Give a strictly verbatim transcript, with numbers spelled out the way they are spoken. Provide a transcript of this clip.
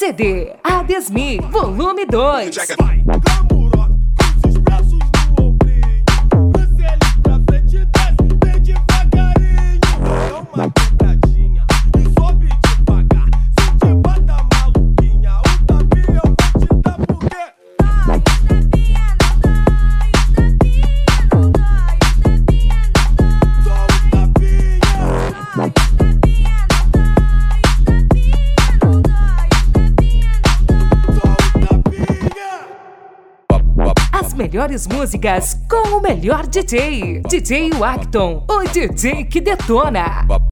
C D Adesmi, volume dois. As melhores músicas com o melhor D J. D J Wagton, o D J que detona.